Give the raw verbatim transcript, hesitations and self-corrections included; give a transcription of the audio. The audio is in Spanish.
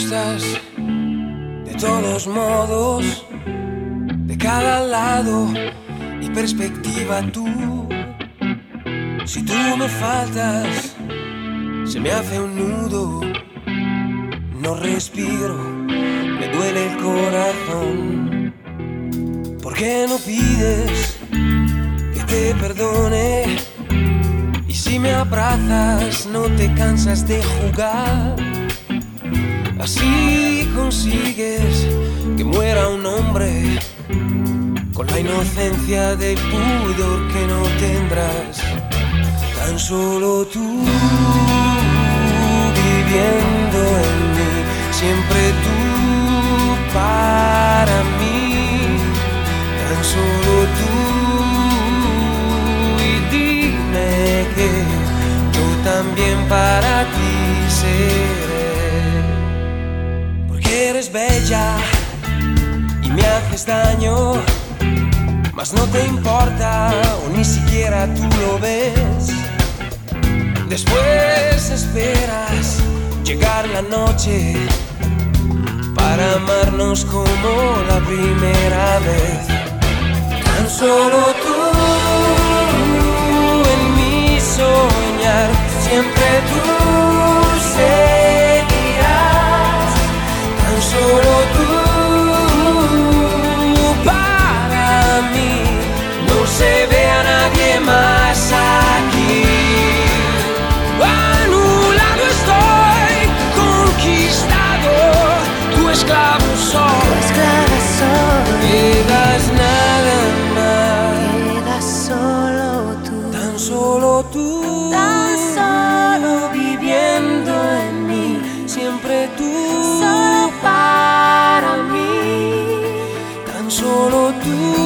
gustas de todos modos, de cada lado y perspectiva tú. Si tú me faltas, se me hace un nudo, no respiro, me duele el corazón. ¿Por qué no pides que te perdone? Y si me abrazas, no te cansas de jugar. Así consigues que muera un hombre con la inocencia del pudor que no tendrás. Tan solo tú viviendo en mí, siempre tú para mí. Tan solo tú, y dime que yo también para ti seré. Porque eres bella y me haces daño, mas no te importa o ni siquiera tú lo ves. Después esperas llegar la noche para amarnos como la primera vez. Tan solo tú en mi soñar, siempre tú seguirás. Tan solo tú para mí, no se ve a nadie más aquí. Anulado estoy, conquistado, tu esclavo soy. Tu esclava soy. Quedas nada más, Quedas solo tú. tan solo tú, Tan solo viviendo en mí, siempre tú, solo para mí. tan solo tú.